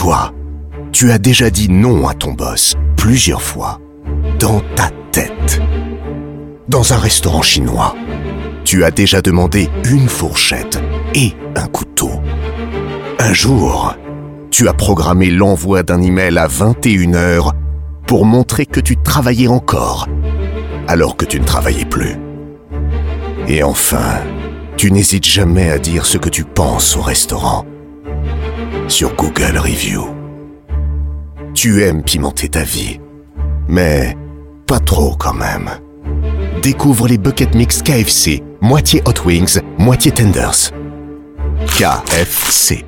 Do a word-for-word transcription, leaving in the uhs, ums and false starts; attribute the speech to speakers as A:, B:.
A: Toi, tu as déjà dit non à ton boss plusieurs fois, dans ta tête. Dans un restaurant chinois, tu as déjà demandé une fourchette et un couteau. Un jour, tu as programmé l'envoi d'un email à vingt et une heures pour montrer que tu travaillais encore, alors que tu ne travaillais plus. Et enfin, tu n'hésites jamais à dire ce que tu penses au restaurant sur Google Review. Tu aimes pimenter ta vie, mais pas trop quand même. Découvre les Bucket Mix K F C, moitié Hot Wings, moitié Tenders. K F C.